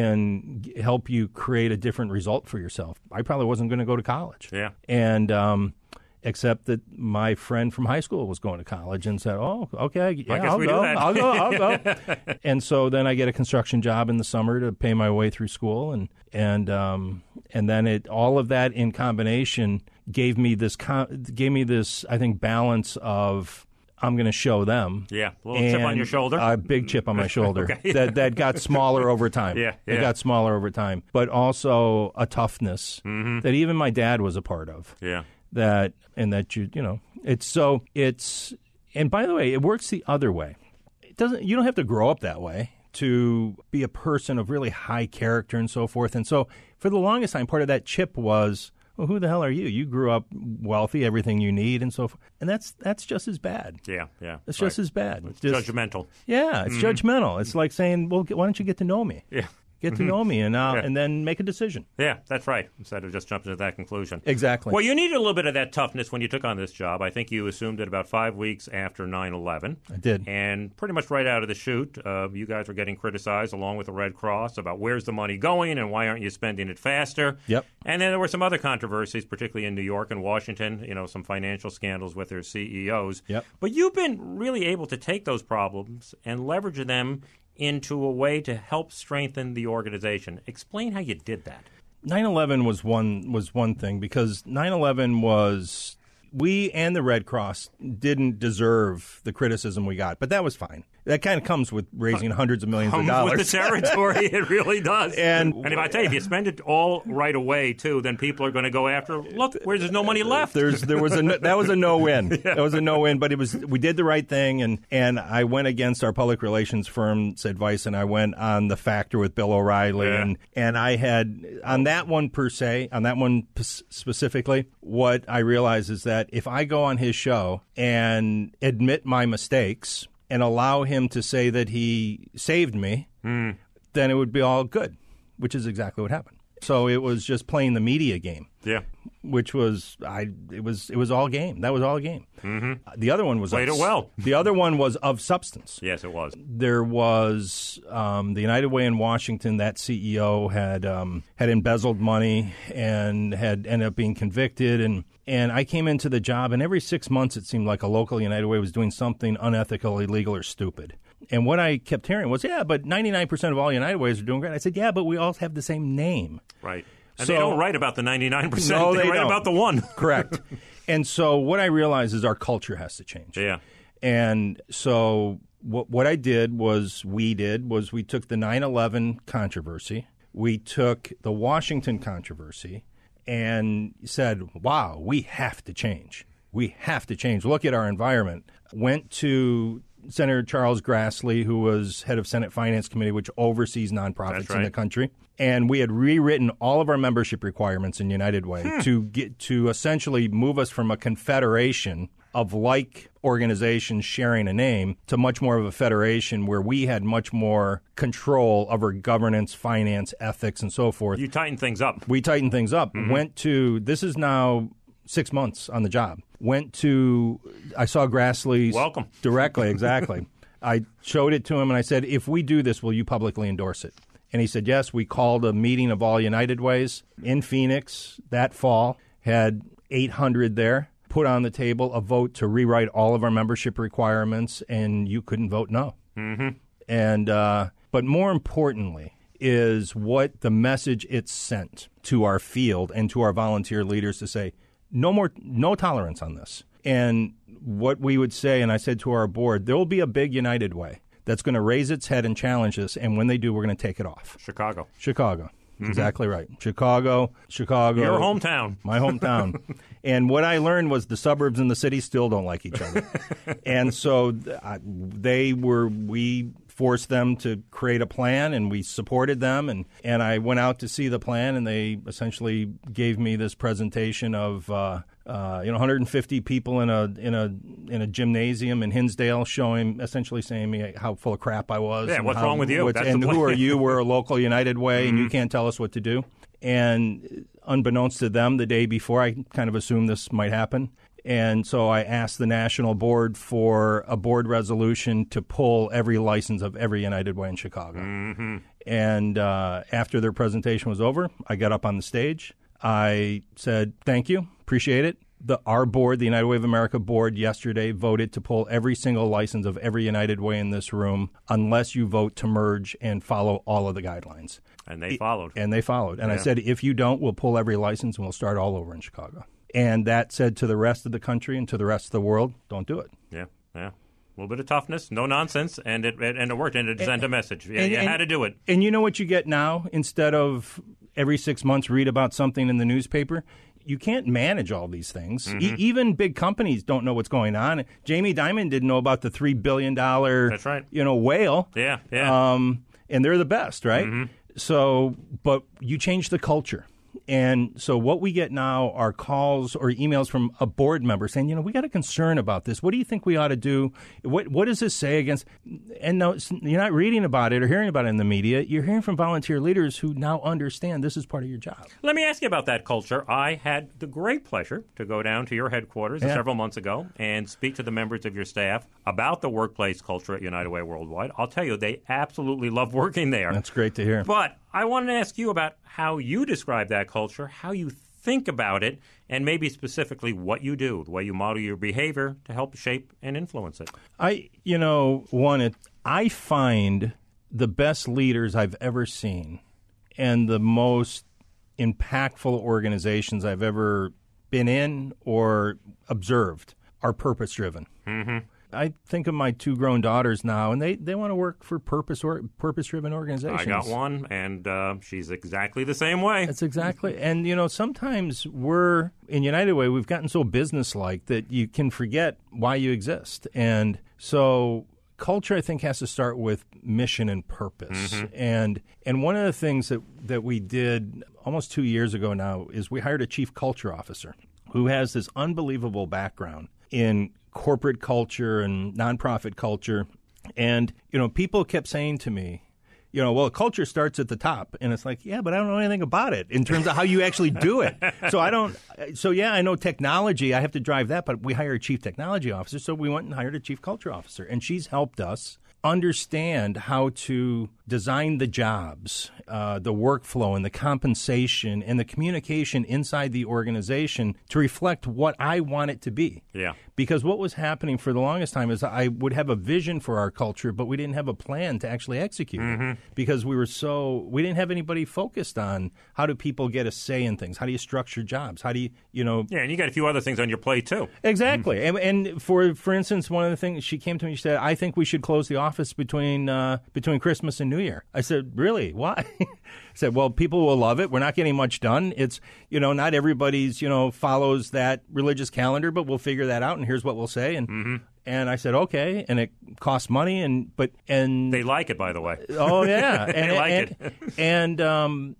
can g- help you create a different result for yourself. I probably wasn't going to go to college. Yeah. And um, except that my friend from high school was going to college and said, oh, okay, yeah, I guess I'll we do go, that. I'll go, I'll go. And so then I get a construction job in the summer to pay my way through school, and and um, and then it all of that in combination gave me this com- gave me this I think balance of I'm going to show them. Yeah, a little chip on And your shoulder. A big chip on my shoulder. Okay. that that got smaller over time. Yeah, It yeah. got smaller over time. But also a toughness Mm-hmm. that even my dad was a part of. Yeah. That and that you you know it's so it's and by the way, it works the other way. It doesn't you don't have to grow up that way to be a person of really high character and so forth. And so for the longest time, part of that chip was, well, who the hell are you? You grew up wealthy, everything you need, and so forth. And that's that's just as bad. Yeah, yeah. It's just right. as bad. It's Just- judgmental. Yeah, it's judgmental. It's like saying, well, why don't you get to know me? Yeah. Get to know me, and uh, Yeah. and then make a decision. Yeah, that's right, instead of just jumping to that conclusion. Exactly. Well, you needed a little bit of that toughness when you took on this job. I think you assumed it about five weeks after nine eleven. I did. And pretty much right out of the chute, uh, you guys were getting criticized along with the Red Cross about where's the money going and why aren't you spending it faster. Yep. And then there were some other controversies, particularly in New York and Washington, you know, some financial scandals with their C E Os. Yep. But you've been really able to take those problems and leverage them into a way to help strengthen the organization. Explain how you did that. nine eleven was one was one thing because nine eleven was we and the Red Cross didn't deserve the criticism we got, but that was fine. That kind of comes with raising hundreds of millions Comes of dollars. with the territory, it really does. And, and if I tell you, if you spend it all right away, too, then people are going to go after, look, where there's no money left. There's, there was a, that was a no-win. Yeah. That was a no-win, but it was, we did the right thing, and, and I went against our public relations firm's advice, and I went on The Factor with Bill O'Reilly, Yeah. and, and I had, on that one per se, on that one p- specifically, what I realized is that if I go on his show and admit my mistakes and allow him to say that he saved me, mm. then it would be all good, which is exactly what happened. So it was just playing the media game. Yeah. Which was I it was it was all game. That was all game. Mm-hmm. The other one was played of, it well. The other one was of substance. Yes, it was. There was um, the United Way in Washington. That C E O had um, had embezzled money and had ended up being convicted. And and I came into the job, and every six months it seemed like a local United Way was doing something unethical, illegal, or stupid. And what I kept hearing was, yeah, but ninety-nine percent of all United Ways are doing great. I said, yeah, but we all have the same name. Right. And so, they don't write about the ninety-nine percent. No, they, they write don't. about the one. Correct. And so what I realized is our culture has to change. Yeah. And so what what I did was, we did, was we took the nine eleven controversy, we took the Washington controversy, and said, wow, we have to change. We have to change. Look at our environment. Went to Senator Charles Grassley, who was head of Senate Finance Committee, which oversees nonprofits That's right. in the country. And we had rewritten all of our membership requirements in United Way hmm. to get to essentially move us from a confederation of like organizations sharing a name to much more of a federation where we had much more control over governance, finance, ethics, and so forth. You tightened things up. We tightened things up. Mm-hmm. Went to, this is now six months on the job. Went to, I saw Grassley's. Welcome. Directly, exactly. I showed it to him and I said, if we do this, will you publicly endorse it? And he said, yes. We called a meeting of all United Ways in Phoenix that fall, had eight hundred there, put on the table a vote to rewrite all of our membership requirements, and you couldn't vote no. Mm-hmm. And uh, but more importantly is what the message it sent to our field and to our volunteer leaders to say, no more, no tolerance on this. And what we would say, and I said to our board, there will be a big United Way that's going to raise its head and challenge this, and when they do, we're going to take it off. Chicago. Chicago. Mm-hmm. Exactly right. Chicago, Chicago. Your hometown. My hometown. And what I learned was the suburbs and the city still don't like each other. And so uh, they were, we forced them to create a plan, and we supported them. And, and I went out to see the plan, and they essentially gave me this presentation of uh, uh, you know one hundred fifty people in a in a in a gymnasium in Hinsdale, showing essentially saying me how full of crap I was. Yeah, and what's how, wrong with you? What's, That's and the who plan. are you? We're a local United Way, mm-hmm. and you can't tell us what to do. And unbeknownst to them, the day before, I kind of assumed this might happen. And so I asked the national board for a board resolution to pull every license of every United Way in Chicago. Mm-hmm. And uh, after their presentation was over, I got up on the stage. I said, thank you, appreciate it. The, our board, the United Way of America board, yesterday voted to pull every single license of every United Way in this room unless you vote to merge and follow all of the guidelines. And they followed. And they followed. And yeah. I said, if you don't, we'll pull every license and we'll start all over in Chicago. And that said to the rest of the country and to the rest of the world, don't do it. Yeah, yeah. A little bit of toughness, no nonsense, and it and it worked, and it sent a message. Yeah, and, you and, had to do it. And you know what you get now? Instead of every six months read about something in the newspaper, you can't manage all these things. Mm-hmm. E- even big companies don't know what's going on. Jamie Dimon didn't know about the three billion dollars That's right. you know, whale. Yeah, yeah. Um, and they're the best, right? Mm-hmm. So, but you change the culture. And so what we get now are calls or emails from a board member saying, you know, we got a concern about this. What do you think we ought to do? What What does this say against? And no, you're not reading about it or hearing about it in the media. You're hearing from volunteer leaders who now understand this is part of your job. Let me ask you about that culture. I had the great pleasure to go down to your headquarters yeah. several months ago and speak to the members of your staff about the workplace culture at United Way Worldwide. I'll tell you, they absolutely love working there. That's great to hear. But I wanted to ask you about how you describe that culture, how you think about it, and maybe specifically what you do, the way you model your behavior to help shape and influence it. I, you know, one, it, I find the best leaders I've ever seen and the most impactful organizations I've ever been in or observed are purpose-driven. Mm-hmm. I think of my two grown daughters now, and they, they want to work for purpose or purpose-driven organizations. I got one, and uh, she's exactly the same way. That's exactly. And, you know, sometimes we're, in United Way, we've gotten so business-like that you can forget why you exist. And so culture, I think, has to start with mission and purpose. Mm-hmm. And and one of the things that, that we did almost two years ago now is we hired a chief culture officer who has this unbelievable background in corporate culture and nonprofit culture. And, you know, people kept saying to me, you know, well, culture starts at the top. And it's like, yeah, but I don't know anything about it in terms of how you actually do it. So I don't, so yeah, I know technology. I have to drive that, but we hired a chief technology officer. So we went and hired a chief culture officer. And she's helped us understand how to design the jobs, uh, the workflow and the compensation and the communication inside the organization to reflect what I want it to be. Yeah. Because what was happening for the longest time is I would have a vision for our culture, but we didn't have a plan to actually execute mm-hmm. it because we were so, we didn't have anybody focused on how do people get a say in things? How do you structure jobs? How do you, you know. Yeah, and you got a few other things on your plate, too. Exactly. Mm-hmm. And, and for for instance, one of the things, she came to me, she said, I think we should close the office between uh, between Christmas and New Year. I said, really? Why? I said, well, people will love it. We're not getting much done. It's, you know, not everybody's, you know, follows that religious calendar, but we'll figure that out, and here's what we'll say. And mm-hmm. and I said, okay. And it costs money, and but and they like it, by the way. Oh yeah, they and, like and, it. And um,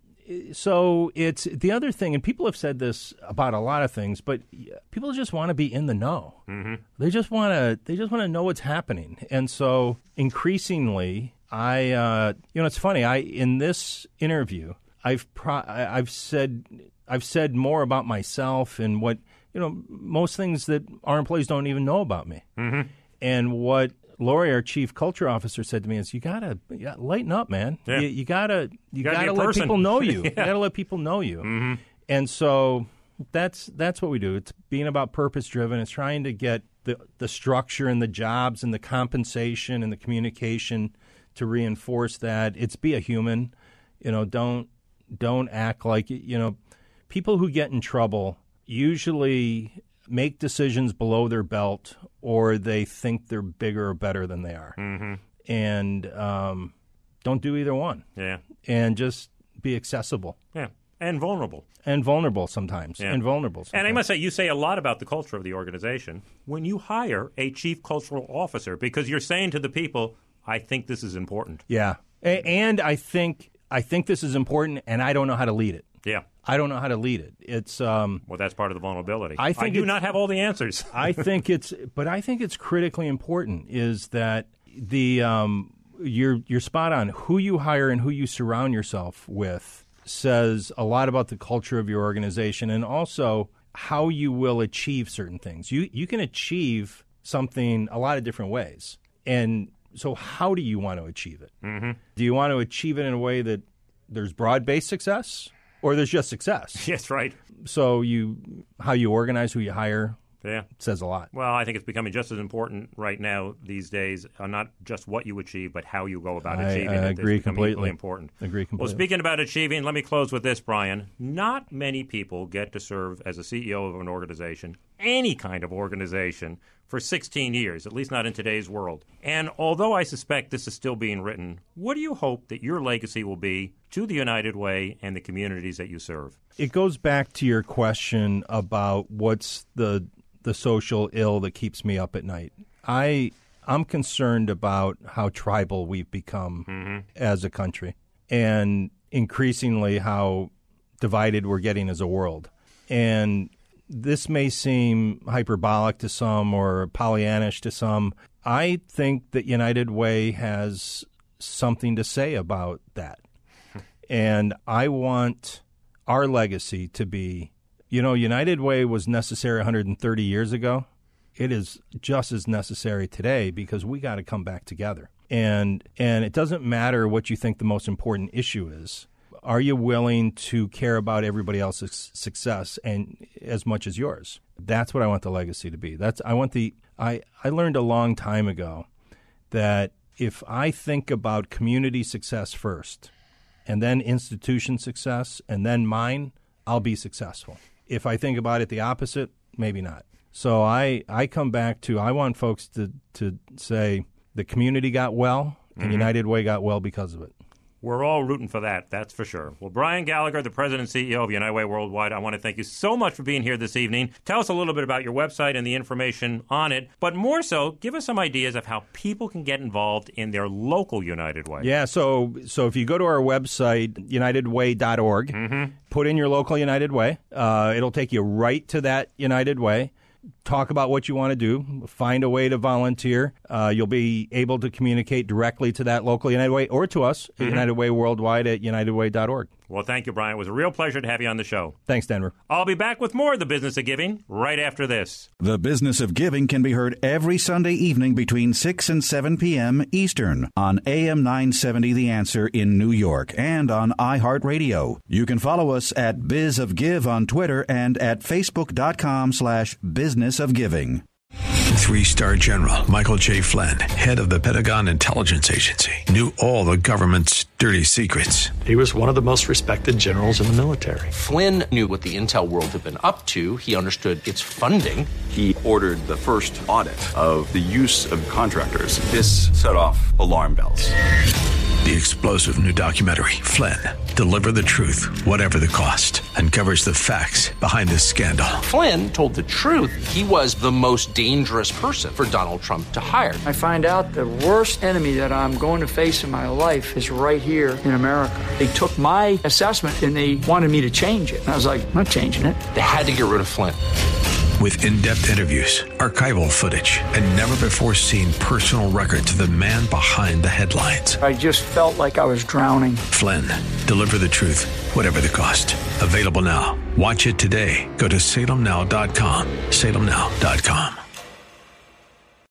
so it's the other thing, and people have said this about a lot of things, but people just want to be in the know. Mm-hmm. They just want to. They just want to know what's happening, and so increasingly. I, uh, you know, it's funny. I in this interview, I've pro- I've said I've said more about myself and what you know most things that our employees don't even know about me. Mm-hmm. And what Lori, our chief culture officer, said to me is, "You gotta, you gotta lighten up, man. Yeah. You, you gotta you, you gotta, gotta let person. people know you. yeah. You gotta let people know you." Mm-hmm. And so that's that's what we do. It's being about purpose driven. It's trying to get the the structure and the jobs and the compensation and the communication to reinforce that. It's be a human, you know, don't don't act like, you know, people who get in trouble usually make decisions below their belt or they think they're bigger or better than they are. Mm-hmm. And um, don't do either one. Yeah. And just be accessible. Yeah. And vulnerable. And vulnerable sometimes. Yeah. And vulnerable sometimes. And I must say, you say a lot about the culture of the organization when you hire a chief cultural officer because you're saying to the people, I think this is important. Yeah. A- and I think I think this is important, and I don't know how to lead it. Yeah. I don't know how to lead it. It's um, well, that's part of the vulnerability. I, think I do not have all the answers. I think it's, but I think it's critically important is that the um, you're you're spot on. Who you hire and who you surround yourself with says a lot about the culture of your organization, and also how you will achieve certain things. You you can achieve something a lot of different ways, and so how do you want to achieve it? Mm-hmm. Do you want to achieve it in a way that there's broad-based success or there's just success? Yes, right. So you, how you organize, who you hire, yeah, says a lot. Well, I think it's becoming just as important right now these days, uh, not just what you achieve, but how you go about I, achieving I it. agree It's completely. Equally important. Agree completely. Well, speaking about achieving, let me close with this, Brian. Not many people get to serve as a C E O of an organization, any kind of organization, for sixteen years, at least not in today's world. And although I suspect this is still being written, what do you hope that your legacy will be to the United Way and the communities that you serve? It goes back to your question about what's the the social ill that keeps me up at night. I I'm concerned about how tribal we've become mm-hmm. as a country, and increasingly how divided we're getting as a world. And this may seem hyperbolic to some or Pollyannish to some. I think that United Way has something to say about that. And I want our legacy to be, you know, United Way was necessary one hundred thirty years ago. It is just as necessary today because we got to come back together. And and it doesn't matter what you think the most important issue is. Are you willing to care about everybody else's success and as much as yours? That's what I want the legacy to be. That's I want the I, I learned a long time ago that if I think about community success first and then institution success and then mine, I'll be successful. If I think about it the opposite, maybe not. So I, I come back to, I want folks to, to say the community got well and mm-hmm. United Way got well because of it. We're all rooting for that, that's for sure. Well, Brian Gallagher, the president and C E O of United Way Worldwide, I want to thank you so much for being here this evening. Tell us a little bit about your website and the information on it, but more so, give us some ideas of how people can get involved in their local United Way. Yeah, so so if you go to our website, united way dot org, mm-hmm. put in your local United Way. Uh, it'll take you right to that United Way. Talk about what you want to do. Find a way to volunteer. Uh, you'll be able to communicate directly to that local United Way or to us mm-hmm. at United Way Worldwide at united way dot org. Well, thank you, Brian. It was a real pleasure to have you on the show. Thanks, Denver. I'll be back with more of The Business of Giving right after this. The Business of Giving can be heard every Sunday evening between six and seven p.m. Eastern on A M nine seventy The Answer in New York and on iHeartRadio. You can follow us at Biz of Give on Twitter and at facebook.com slash business of giving. Three-star General Michael J. Flynn, head of the Pentagon Intelligence Agency, knew all the government's dirty secrets. He was one of the most respected generals in the military. Flynn knew what the intel world had been up to. He understood its funding. He ordered the first audit of the use of contractors. This set off alarm bells. The explosive new documentary, Flynn, Deliver the Truth, Whatever the Cost, uncovers the facts behind this scandal. Flynn told the truth. He was the most dangerous person for Donald Trump to hire. I find out the worst enemy that I'm going to face in my life is right here in America. They took my assessment and they wanted me to change it. And I was like, I'm not changing it. They had to get rid of Flynn. With in-depth interviews, archival footage, and never-before-seen personal records of the man behind the headlines. I just felt like I was drowning. Flynn, Deliver the Truth, Whatever the Cost. Available now. Watch it today. Go to salem now dot com. salem now dot com.